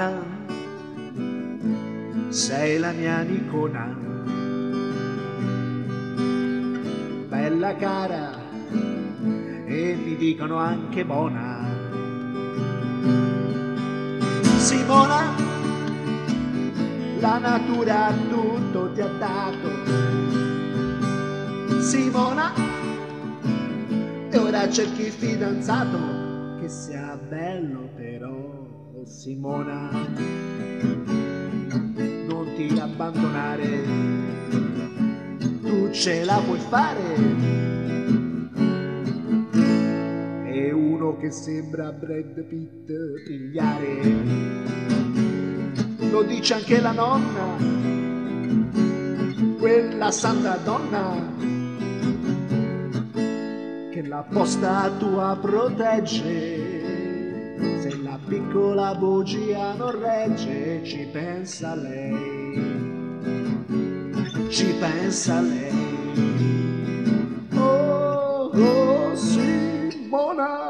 Simona, sei la mia Nicona, bella cara e mi dicono anche buona. Simona, la natura tutto ti ha dato. Simona, e ora cerchi il fidanzato che sia bello però. Simona, non ti abbandonare, tu ce la puoi fare. E uno che sembra Brad Pitt pigliare, lo dice anche la nonna, quella santa donna che la posta tua protegge. Se la piccola bugia non regge, ci pensa lei, ci pensa lei. Oh, oh, Simona.